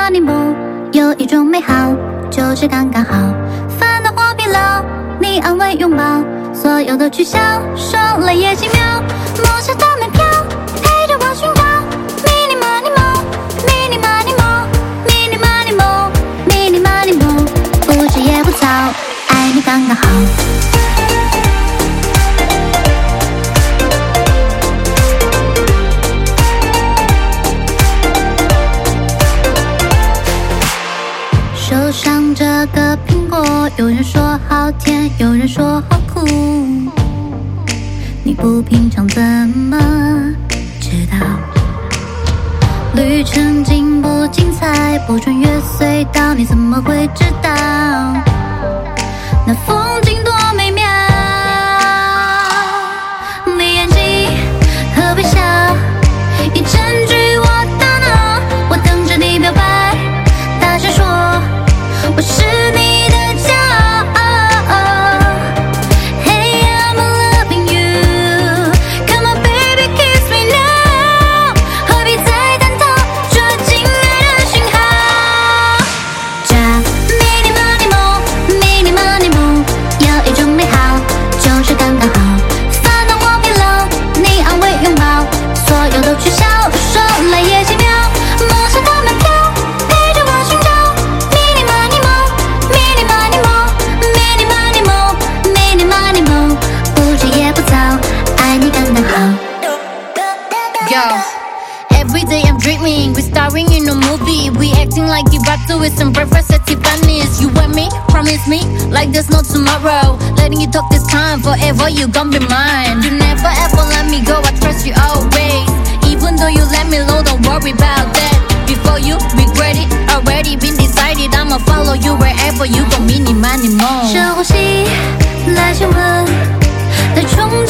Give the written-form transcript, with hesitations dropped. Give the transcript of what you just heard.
money more， 有一种美好就是刚刚好，烦恼或疲劳，你安慰拥抱，所有都取消，说了也几秒，梦想的门票陪着我寻找 mini money more， mini money more， mini money more， mini money more， 不急也不躁，爱你刚刚好。手上这个苹果，有人说好甜，有人说好苦，你不品尝怎么知道？旅程精不精彩，不穿越隧道，你怎么会知道？那风景多美妙，你眼睛和微笑已占据我大脑，我等着你表白，大声说我是你的骄傲。 Hey, I'm loving you. Come on, baby, kiss me now. 何必再探讨，抓紧爱的讯号。这 mini money more, mini money more， 有一种美好就是刚刚好，烦恼或疲劳，你安慰拥抱，所有都取消，说来也几秒，梦想的门票陪着我寻找。 Yo, every day I'm dreaming, we starring in a movie. We acting like the raptor with some breakfast at Tiffany's. You and me, promise me, like there's no tomorrow. Letting you talk this time, forever you gon' be mine. You never ever let me go, I trust you always. Even though you let me low, don't worry about that. Before you regret it, already been decided. I'ma follow you wherever you go, mini money more. 深呼吸，来亲吻，来冲